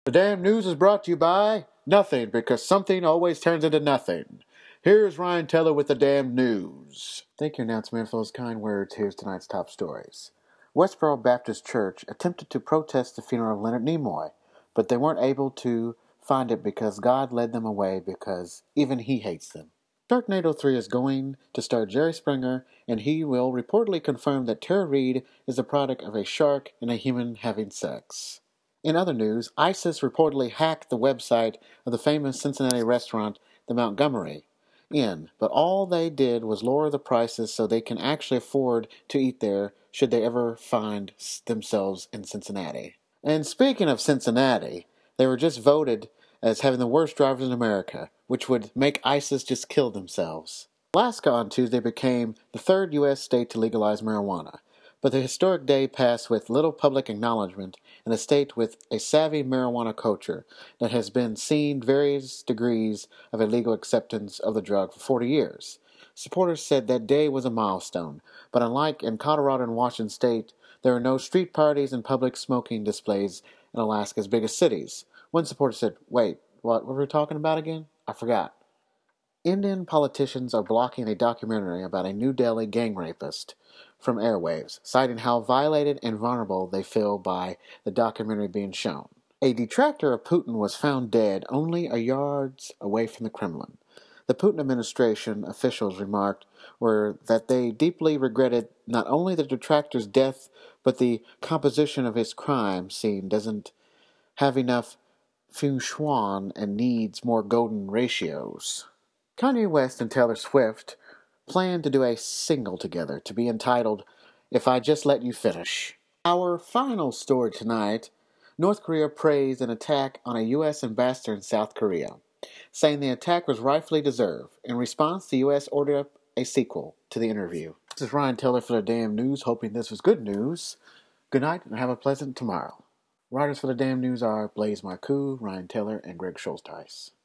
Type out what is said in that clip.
The damn news is brought to you by nothing, because something always turns into nothing. Here's Ryan Teller with the damn news. Thank you, announcer for those kind words. Here's tonight's top stories. Westboro Baptist Church attempted to protest the funeral of Leonard Nimoy, but they weren't able to find it because God led them away because even he hates them. Sharknado 3 is going to star Jerry Springer, and he will reportedly confirm that Tara Reid is the product of a shark and a human having sex. In other news, ISIS reportedly hacked the website of the famous Cincinnati restaurant, the Montgomery Inn, but all they did was lower the prices so they can actually afford to eat there should they ever find themselves in Cincinnati. And speaking of Cincinnati, they were just voted as having the worst drivers in America, which would make ISIS just kill themselves. Alaska on Tuesday became the third U.S. state to legalize marijuana, but the historic day passed with little public acknowledgement in a state with a savvy marijuana culture that has been seen various degrees of illegal acceptance of the drug for 40 years. Supporters said that day was a milestone, but unlike in Colorado and Washington state, there are no street parties and public smoking displays in Alaska's biggest cities. One supporter said, "Wait, what were we talking about again? I forgot." Indian politicians are blocking a documentary about a New Delhi gang rapist from airwaves, citing how violated and vulnerable they feel by the documentary being shown. A detractor of Putin was found dead only a yards away from the Kremlin. The Putin administration officials remarked were that they deeply regretted not only the detractor's death, but the composition of his crime scene doesn't have enough feng shui and needs more golden ratios. Kanye West and Taylor Swift plan to do a single together to be entitled If I Just Let You Finish. Our final story tonight, North Korea praised an attack on a U.S. ambassador in South Korea, saying the attack was rightfully deserved. In response, the U.S. ordered up a sequel to the interview. This is Ryan Teller for the Damn News, hoping this was good news. Good night and have a pleasant tomorrow. Writers for the Damn News are Blaise Marcoux, Ryan Taylor, and Greg Schulteis.